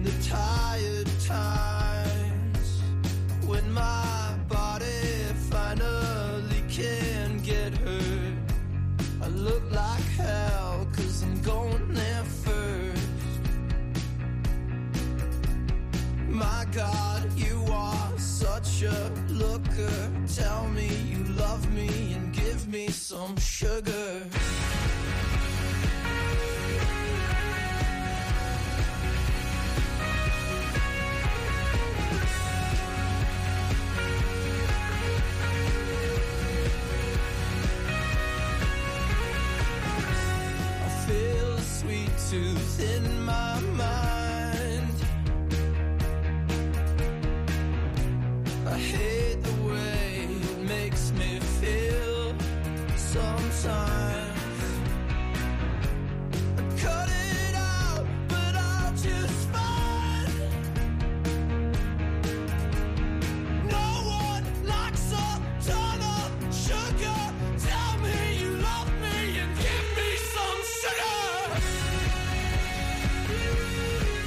in the tired times when my body finally can get hurt. I look like hell 'cause I'm going there first. My God, you are such a looker. Tell me you love me and give me some sugar. Tooth in my mind. I hate the way it makes me feel sometimes. Cut it out, but I'll just find no one likes a ton of sugar. Tell me you love me and give me some sugar.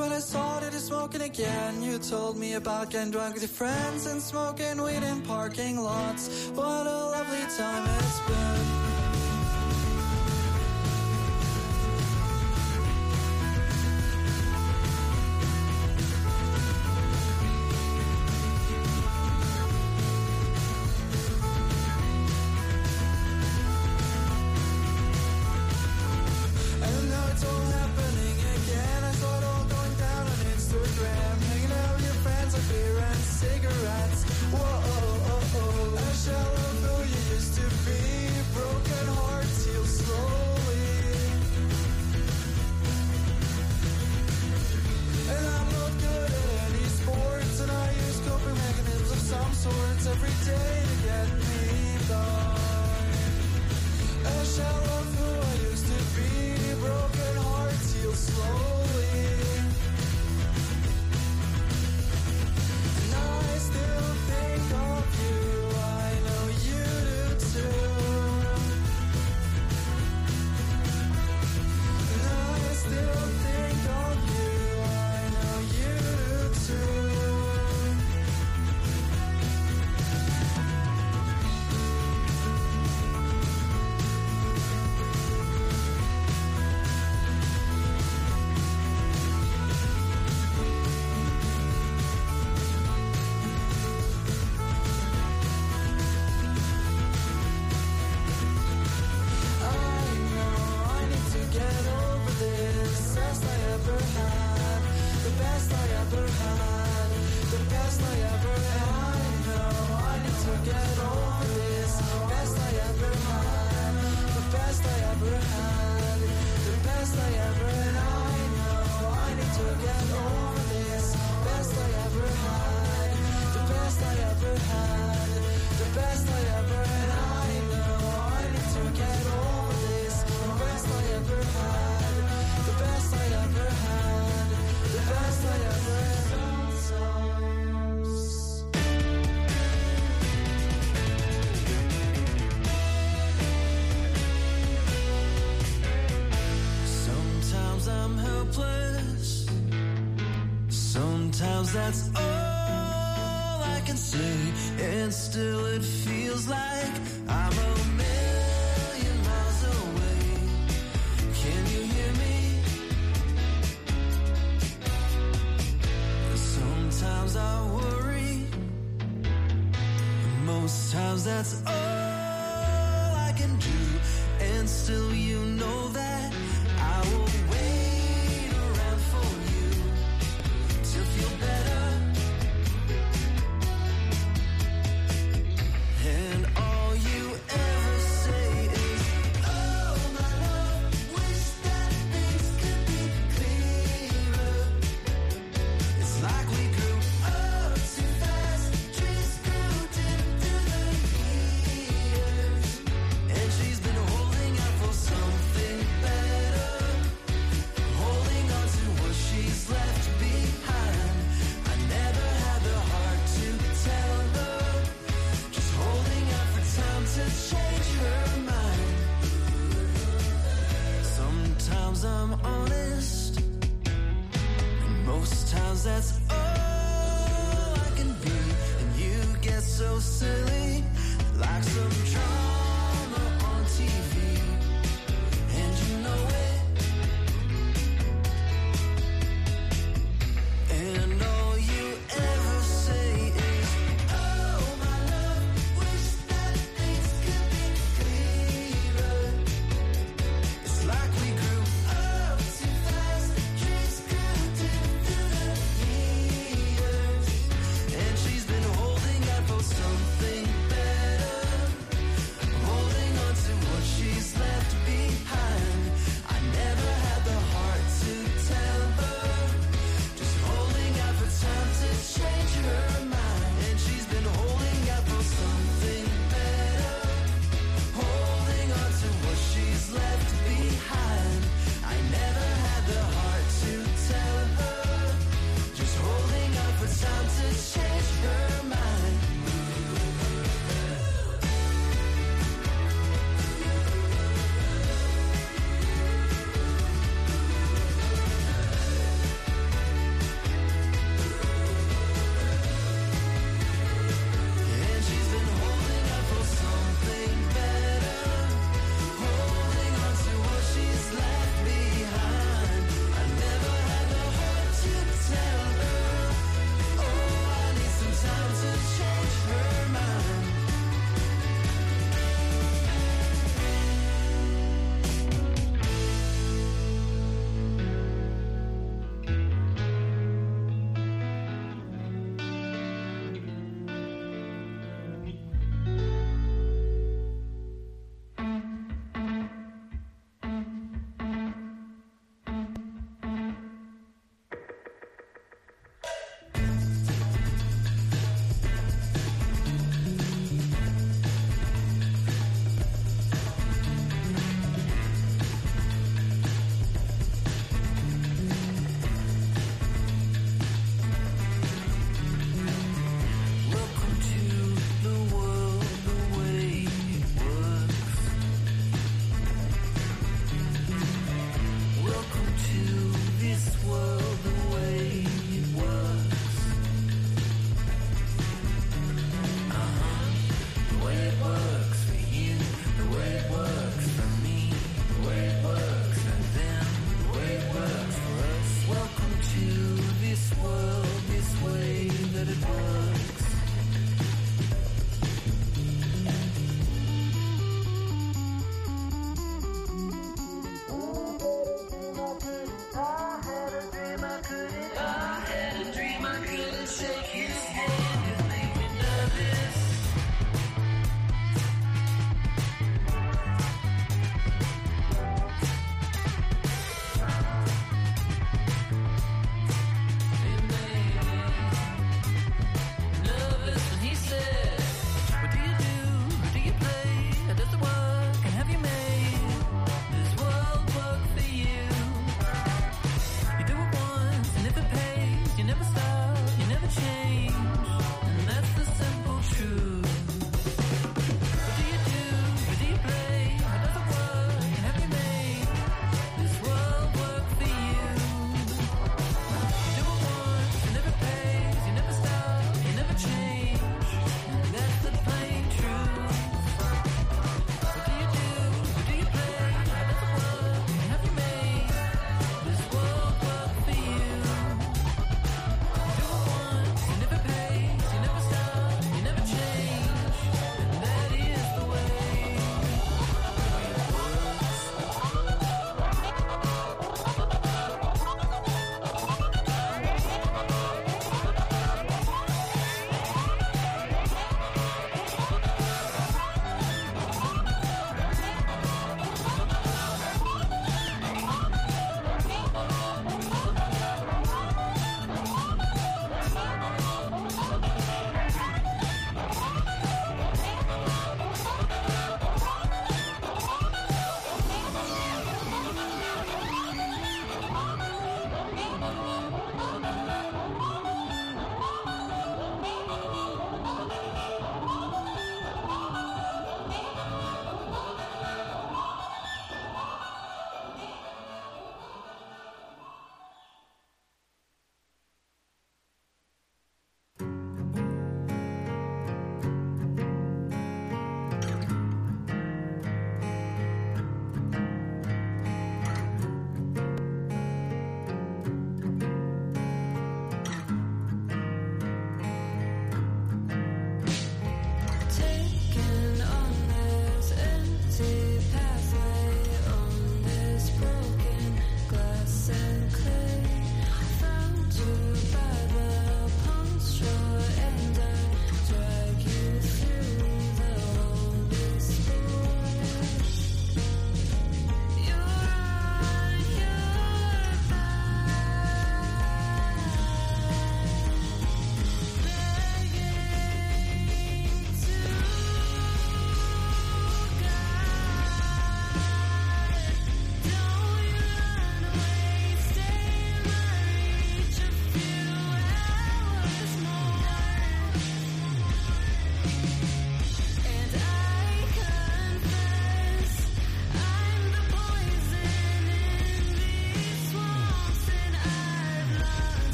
when I started smoking again. You told me about getting drunk with your friends and smoking weed in parking lots. What a lovely time it's been. That's all I can say, and still it feels like I'm a million miles away. Can you hear me? Sometimes I worry, most times that's all I can do, and still you know that I will wait around for you to feel better. And all you ever say is, oh my love, wish that things could be clearer. It's like we grew up too fast, trees grew dim through the years, and she's been holding out for something better, holding on to what she's left behind. I never had the heart to tell her, just holding out for time to change her mind. Sometimes I'm honest, and most times that's all I can be, and you get so silly, like some drama on TV, and you know it. And all you ever say is, oh my love, wish that things could be clearer. It's like we grew up too fast, trees grew dim through the years,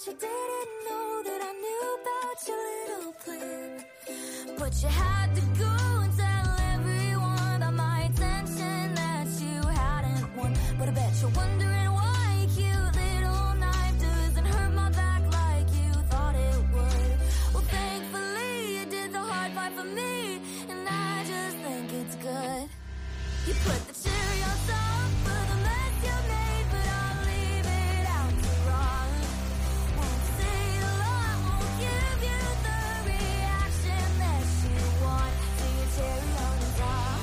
you didn't know that I knew about your little plan. But you had to go and tell everyone about my attention that you hadn't won. But I bet you're wondering why a cute little knife doesn't hurt my back like you thought it would. Well, thankfully you did the hard part for me, and I just think it's good. You put the cherry on top of the mess you made, but I'll leave it out to rot. Won't say a lot, won't give you the reaction that you want. To your cherry on top.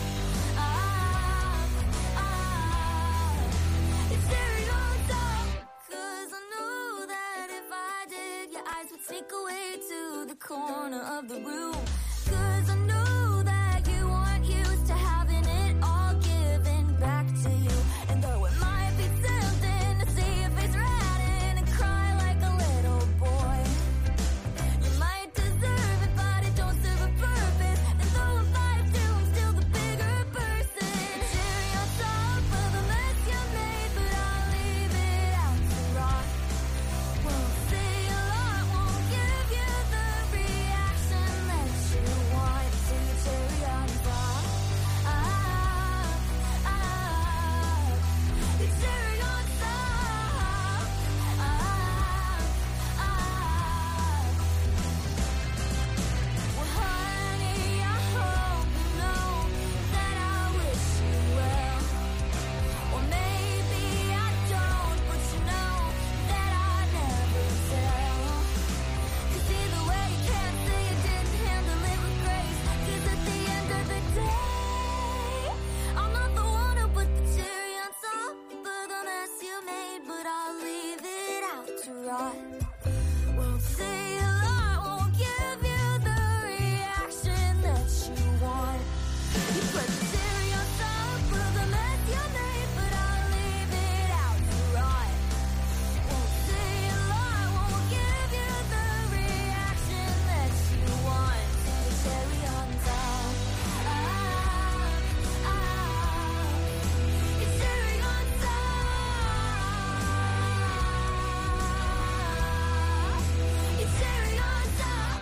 It's cherry on top. 'Cause I know that if I did, your eyes would sneak away to the corner of the room. 'Cause I know that you aren't used to having it all given back to you. And though it might be tempting to see your face redden and cry like a little boy, you might deserve it, but it don't serve a purpose. And though I'm 5'2", I'm still the bigger person. Cherry on top of the mess you made, but I'll leave it out to rot. Won't say a lot, won't give you the reaction that you want. To your cherry on top. Your cherry on top. Well, honey, I hope you know that I wish you well. Or maybe I don't, but you know that I never tell. 'Cause either way you can't say you didn't handle it with grace. 'Cause at the end of the day, I'm not the one who put the cherry on top of the mess you made, but I'll leave it out to rot. Won't say a lot, won't give you the reaction that you want. You put the cherry on top of the mess you made, but I'll leave it out to rot. Won't say a lot, won't give you the reaction that you want. To your cherry on top. Your cherry on top. Your cherry on top.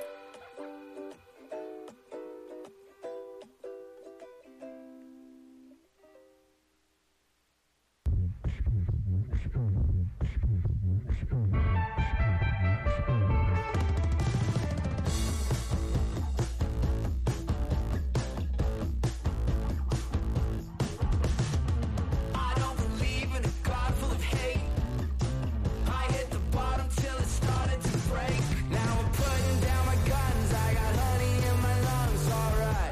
I don't believe in a God full of hate. I hit the bottom till it started to break. Now I'm putting down my guns. I got honey in my lungs, alright.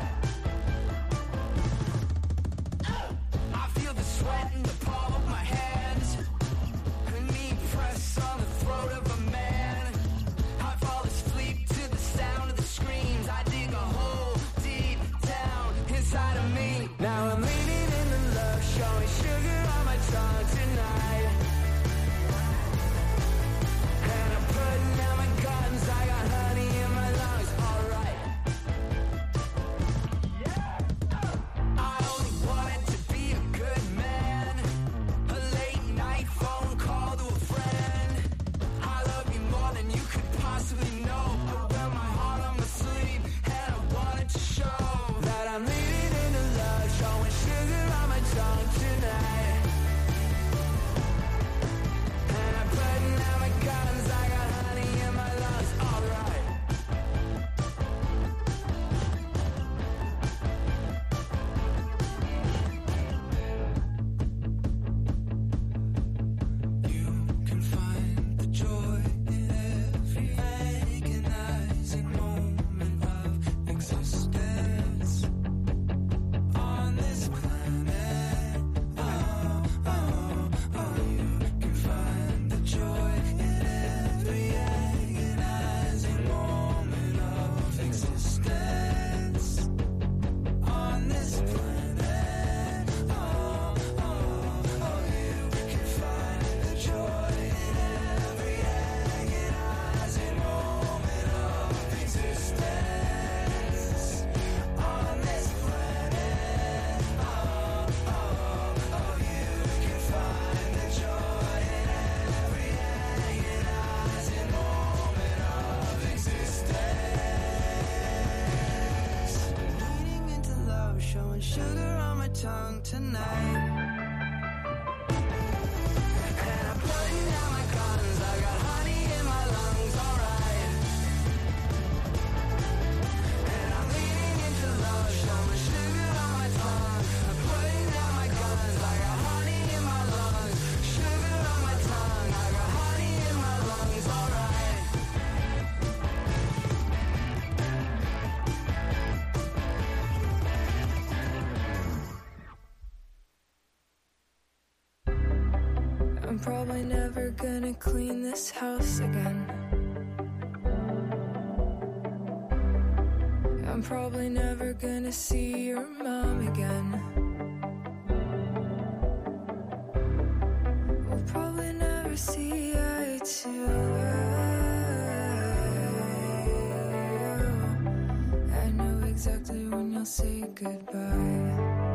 I feel the sweat in the palm of my hands. A knee press on the throat of a man. I fall asleep to the sound of the screams. I dig a hole deep down inside of me. Now I'm leaning in the love, showing sugar on my tongue tonight. And I'm putting down my guns. I got honey in my lungs, alright. I only wanted to be a good man. A late night phone call to a friend. I love you more than you could possibly know. I wear my heart on my sleeve, and I wanted to show that I'm leaning into love, showing drunk tonight. I'm probably never gonna clean this house again. I'm probably never gonna see your mom again. We'll probably never see eye to eye. I know exactly when you'll say goodbye.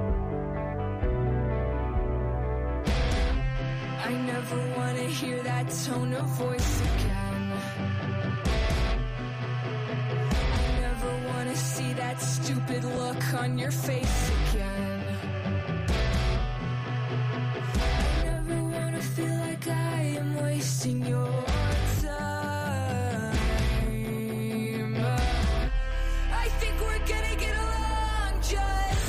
I never wanna hear that tone of voice again. I never wanna see that stupid look on your face again. I never wanna feel like I am wasting your time. I think we're gonna get along just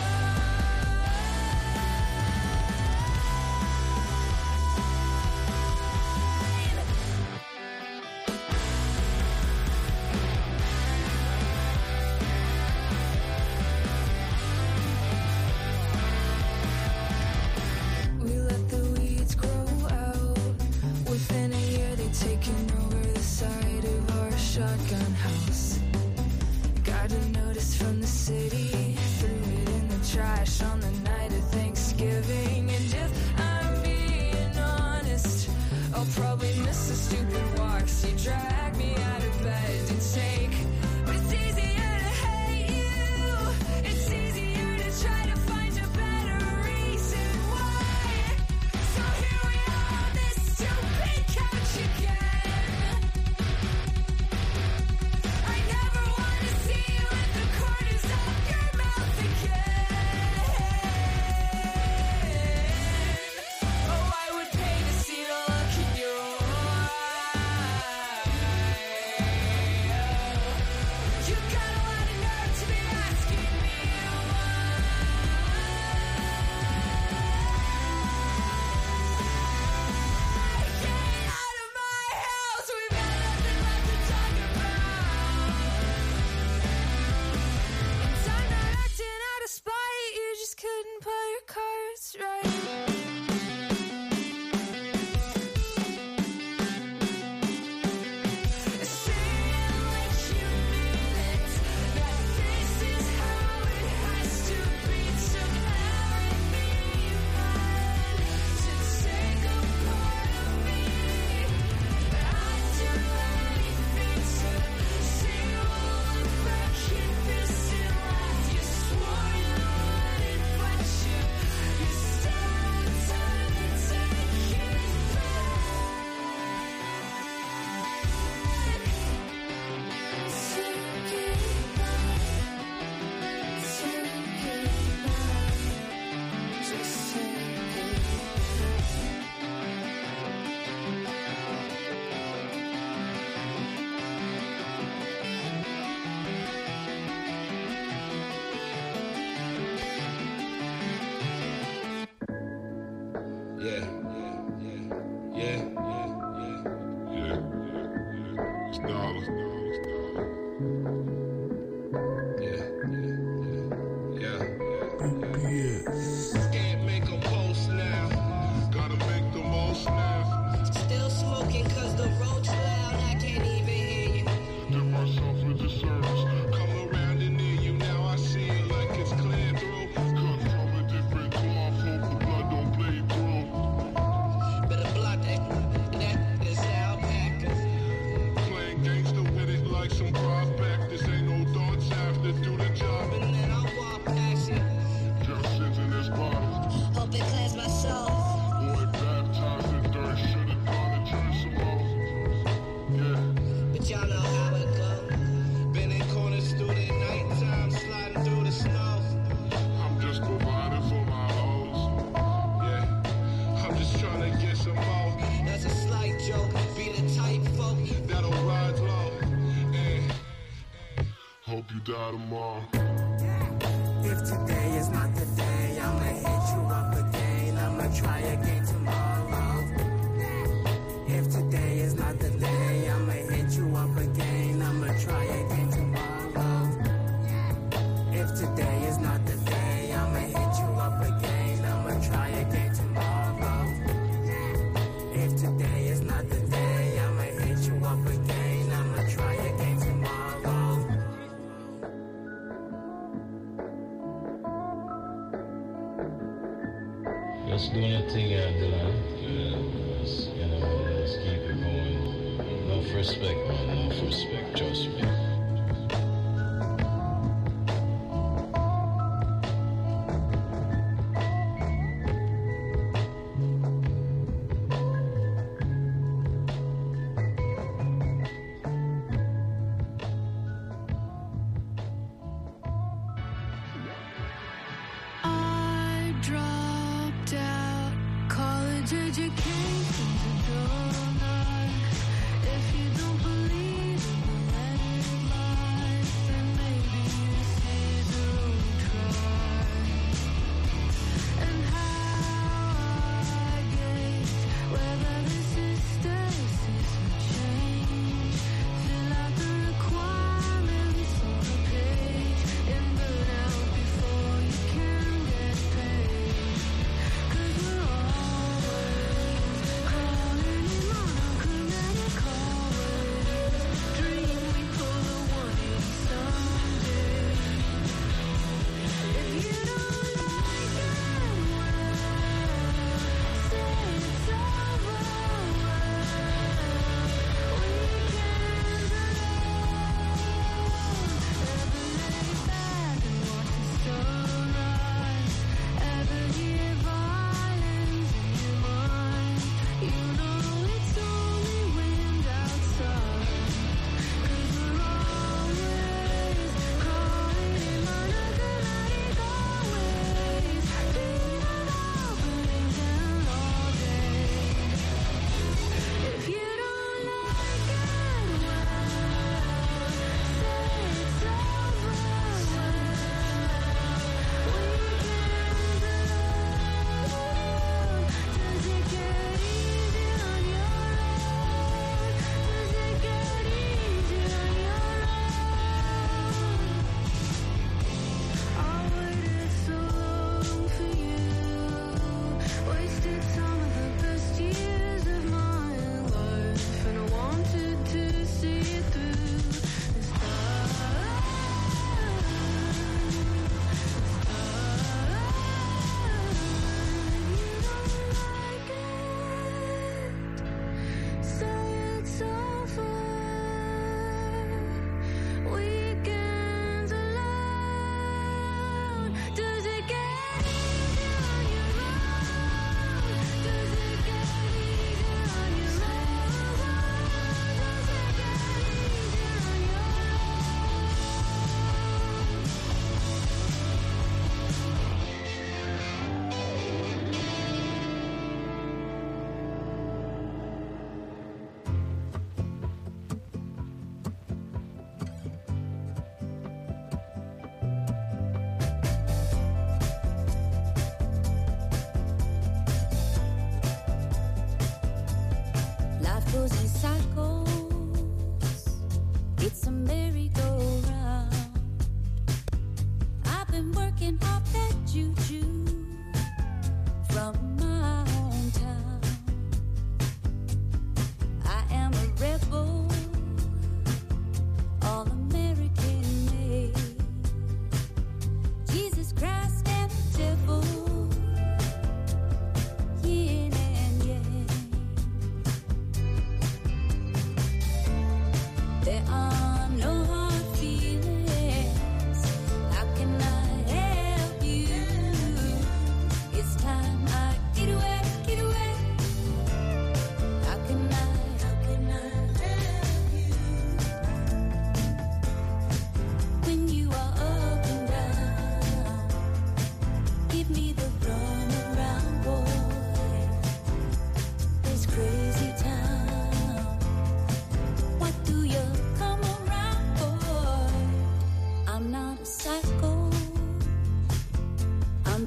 taking over the side of our shotgun house. Got a notice from the city, threw it in the trash on the night of Thanksgiving. And if I'm being honest, I'll probably miss the stupid walks you drag me out of bed to take. But it's easier to hate you, it's easier to try to find a better reason why. So here we are on this stupid couch again. out tomorrow. If today is not the day, I'ma hit you up again. I'ma try again tomorrow. If today is not the day, I'ma hit you up again. I'ma try again tomorrow. If today is not the day, I'ma hit you up again. I'ma try again tomorrow. If today is not the day, I'ma hit you up again. I'ma try again tomorrow. Let's do anything you do, let's keep it going. Enough respect, man, enough respect, trust me. I dropped out, college education to donut. If you don't believe in the letter life, then maybe this is a road to try. And how I gauge whether this is stasis or change. Fill out the requirements on a page and burn out before you can get paid. 'Cause we're always crawling in my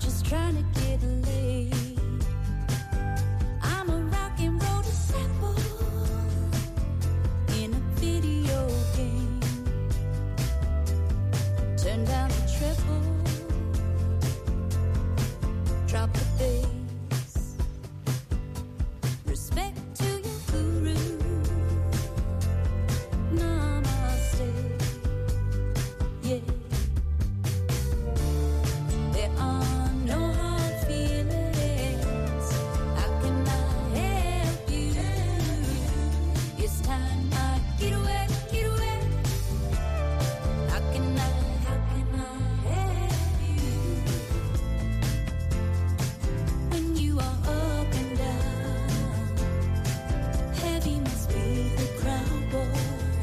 just trying to get laid. I'm a rock and roll disciple in a video game. Turn down the treble, drop the bass. Respect to your guru. Namaste. Yeah. There are no hard feelings. How can I help you? It's time I get away, get away. How can I help you? When you are up and down, heavy must be the crown, boy.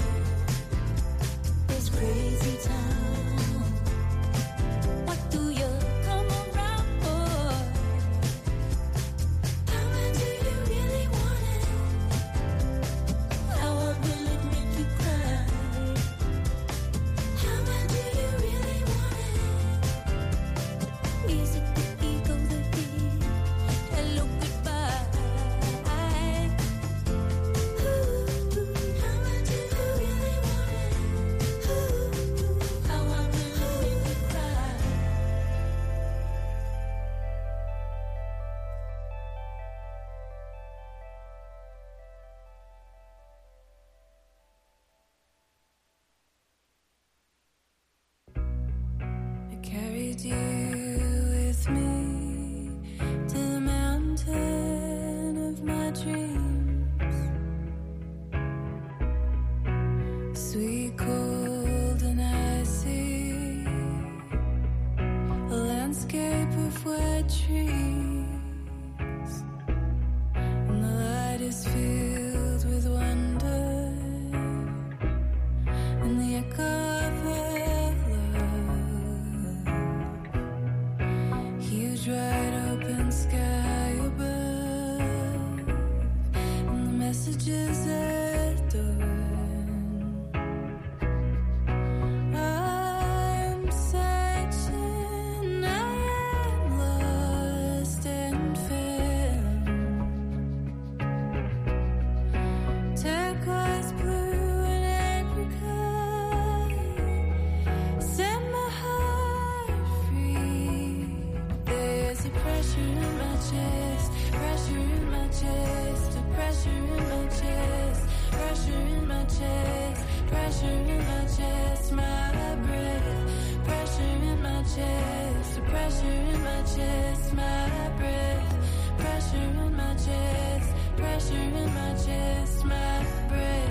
It's crazy town. What do you come around for? How much do you really want it? How hard will it make you cry? How much do you really want it? Music, the ego, the beat. Hello, goodbye. Ooh, how much do you really want it? Ooh, how hard will it make you cry? I carried you with me to the mountain of my dreams. Sweet, cold, and icy, a landscape of wet trees, and the light is filled with wonder, and the echo of our love. Huge wide open sky above, and the messages at dawn. I'm searching, I am lost and found. Turquoise blue and apricot set my heart free. There's a pressure in my chest, pressure in my chest, a pressure in my chest, pressure in my chest, pressure in my chest, my breath, pressure in my chest, a pressure in my chest, my breath, pressure in my chest, pressure in my chest, my breath.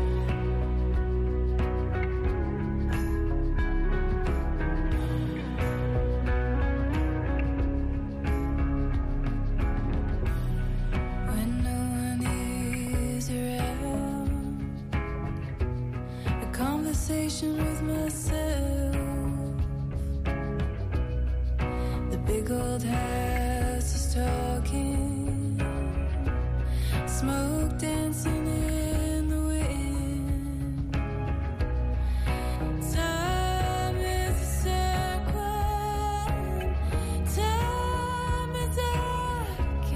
When no one is around, a conversation with myself. The big old house is talking, smoke dancing in the wind. Time is a circle, time is a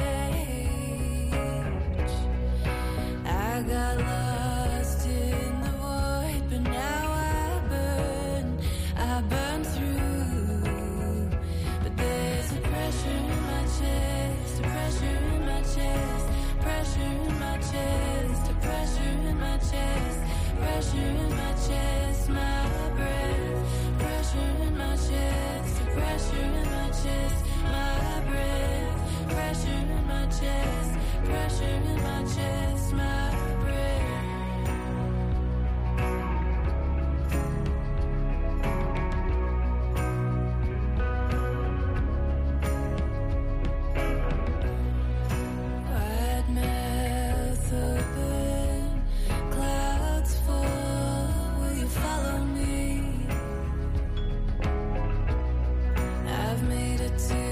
cage. I got lost in the void, but now I burn through. But there's a pressure in my chest, a pressure in my chest, pressure in my chest, a pressure in my chest, pressure in my chest, my breath, pressure in my chest, a pressure in my chest, my breath, pressure in my chest, pressure in my chest, my breath. Wide mouth open, clouds fall. Will you follow me? I've made it to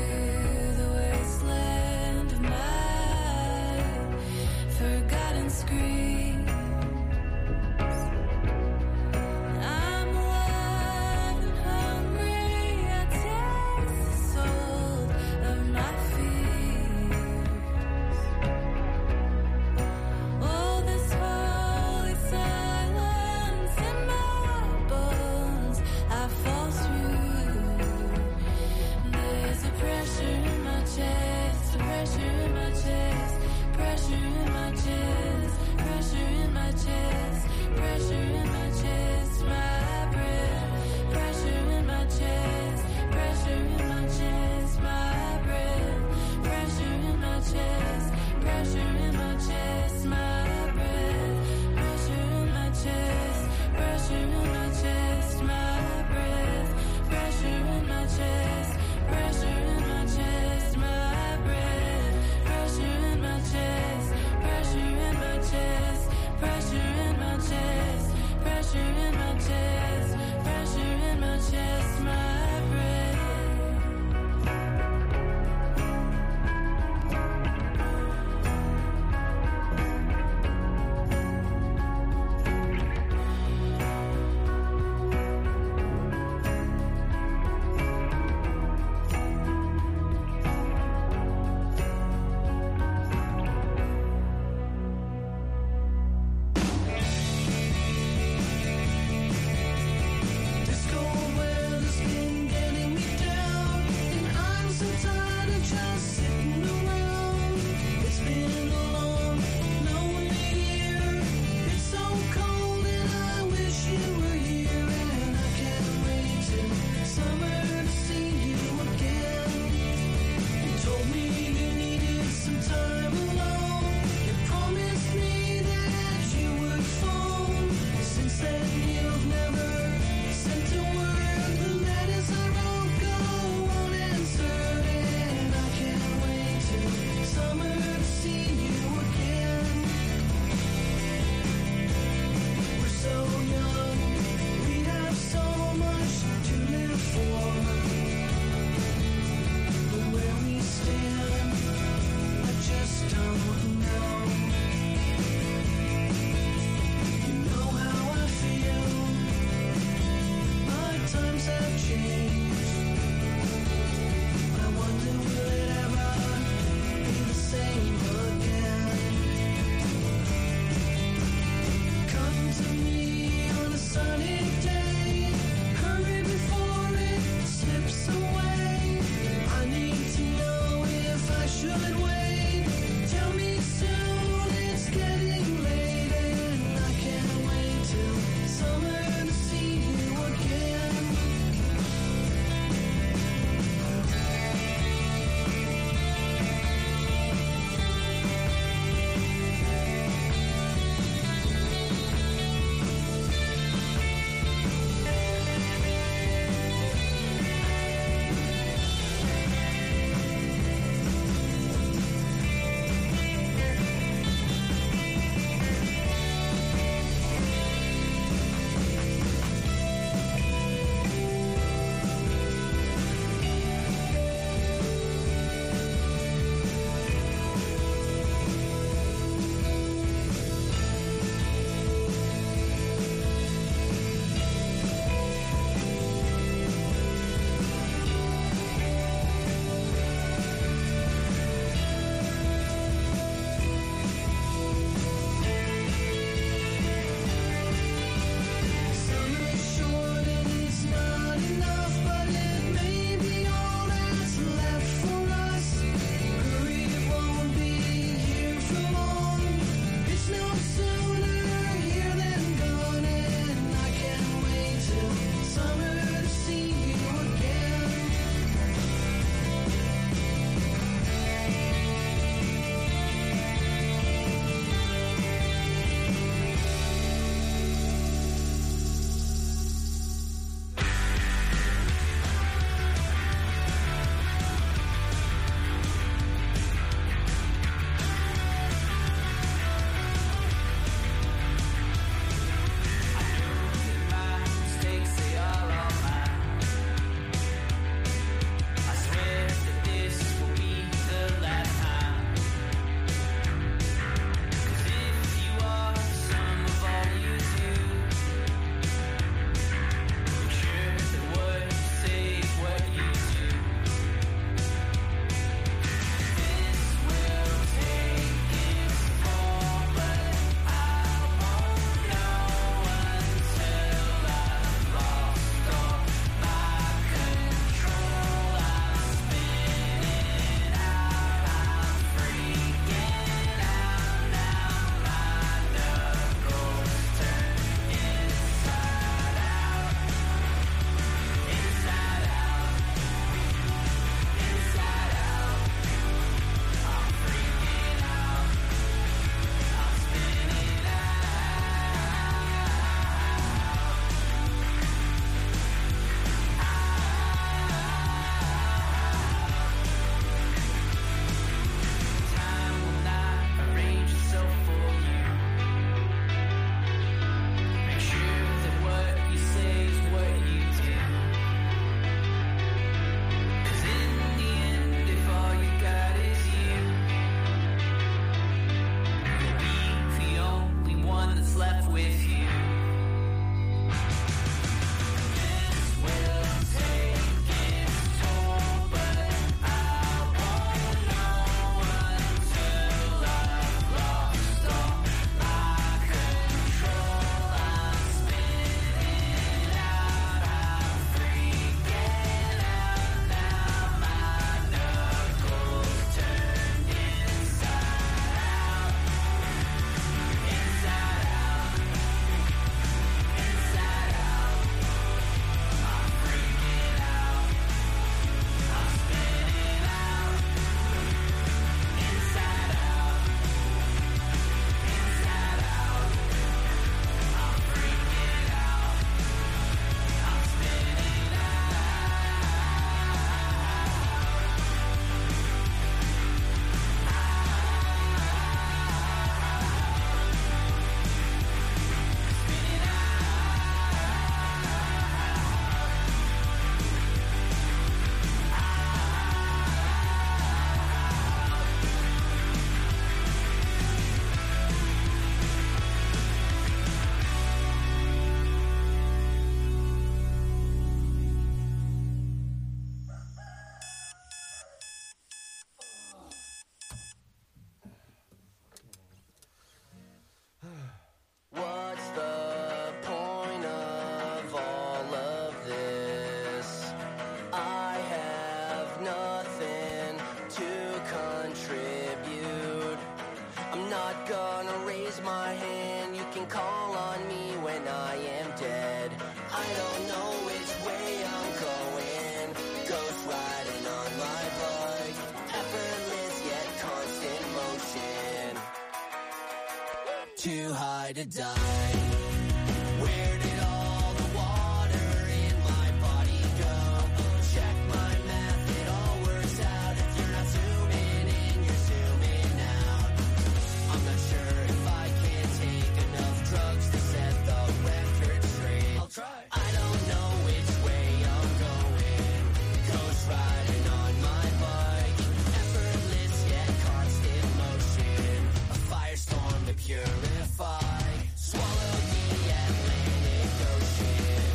too high to die. Where did all the water in my body go? Check my math, it all works out. If you're not zooming in, you're zooming out. I'm not sure if I can take enough drugs to set the record straight. I'll try. I don't know which way I'm going. Ghost riding on my bike. Effortless yet constant motion. A firestorm to purify. Swallow the Atlantic Ocean.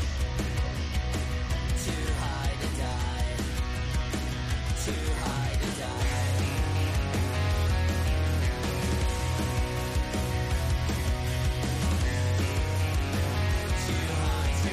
Too high to die. Too high to die. Too high to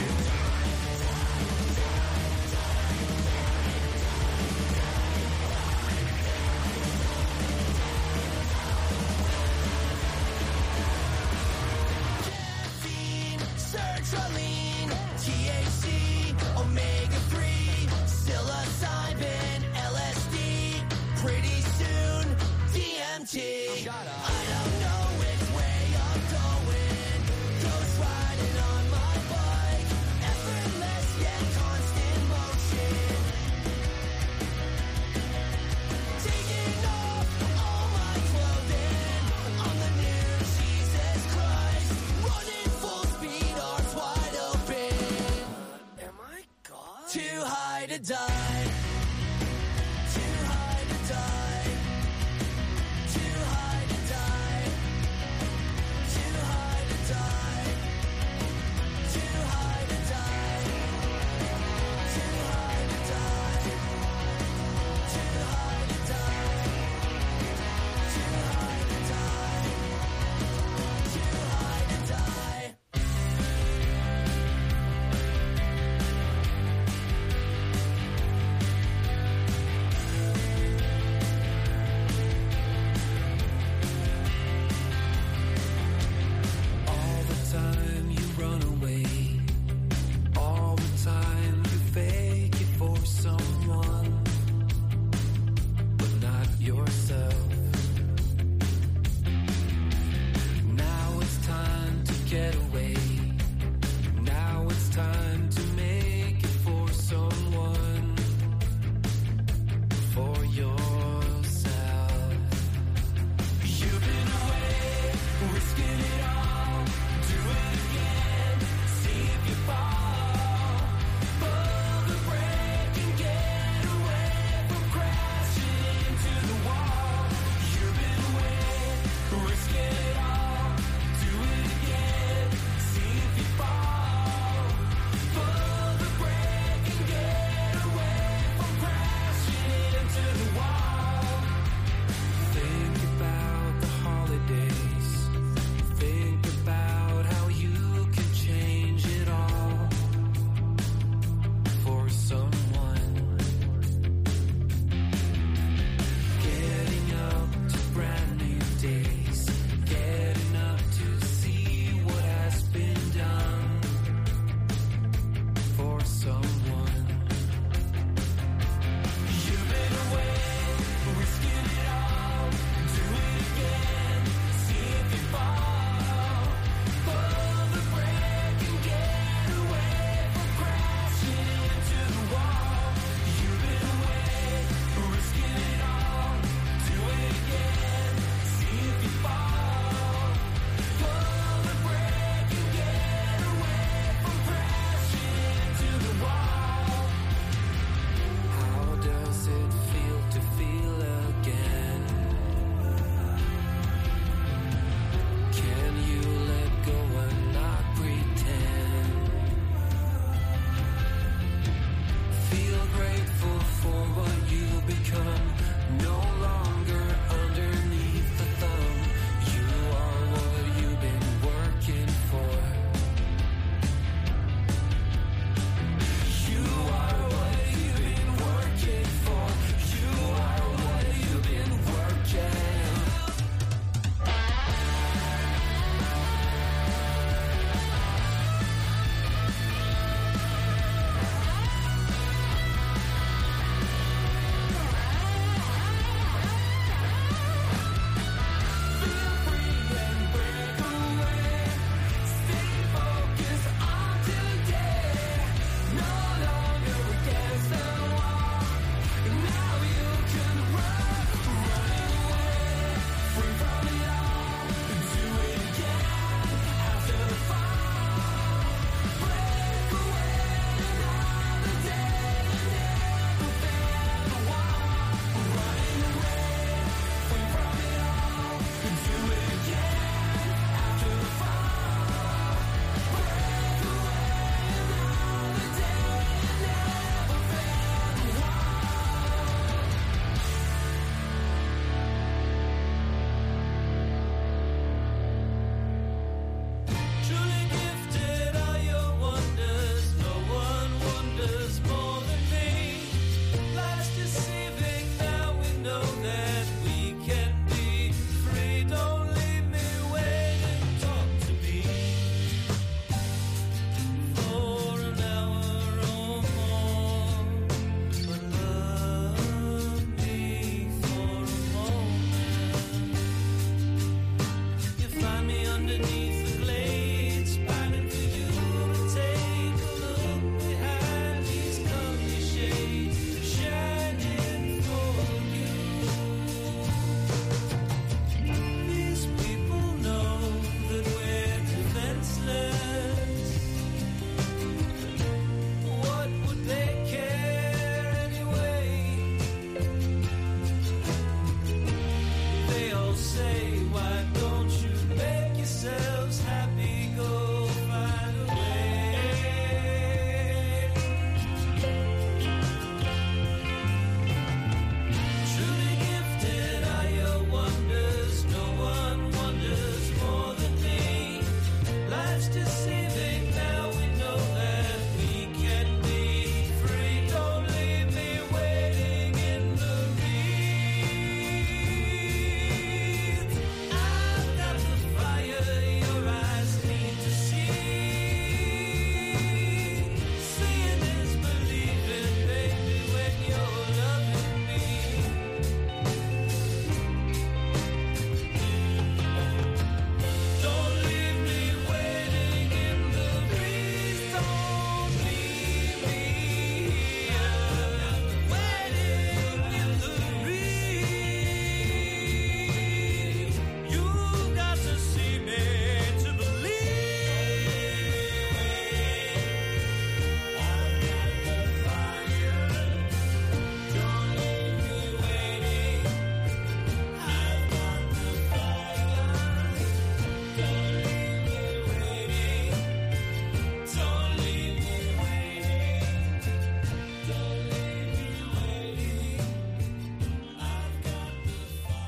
caffeine, sertraline, THC, omega-3, psilocybin, LSD, pretty soon, DMT. I don't know which way I'm going. Ghost riding on my bike. Effortless yet constant motion. Taking off all my clothing. I'm the new Jesus Christ. Running full speed, arms wide open. Am I God? Too high to die. Too high to die. Too high to die.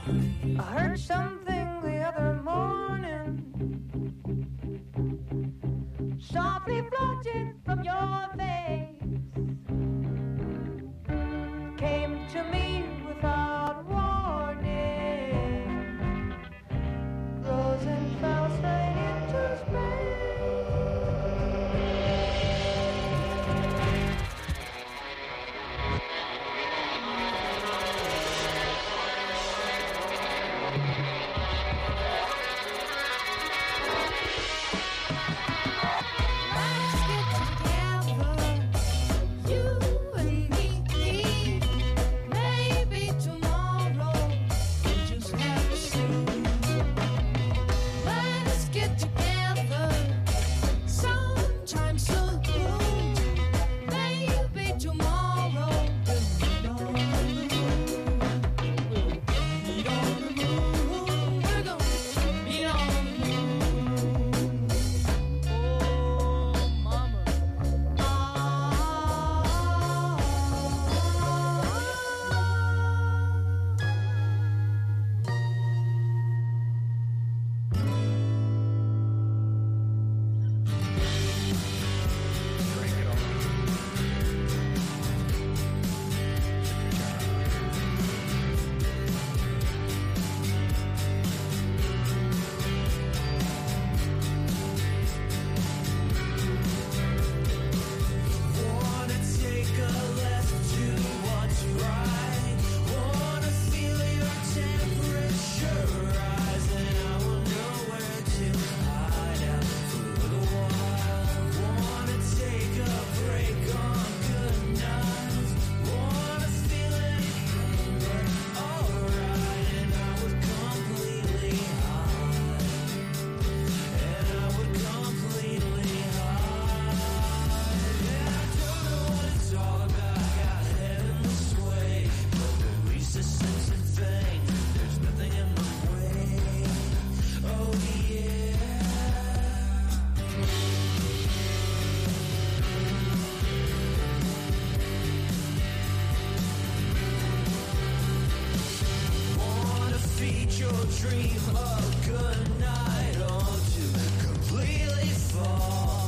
I heard something the other morning, softly floated from your face, came to me without warning, rose and fell straight into space. Dream of good night, or to completely fall.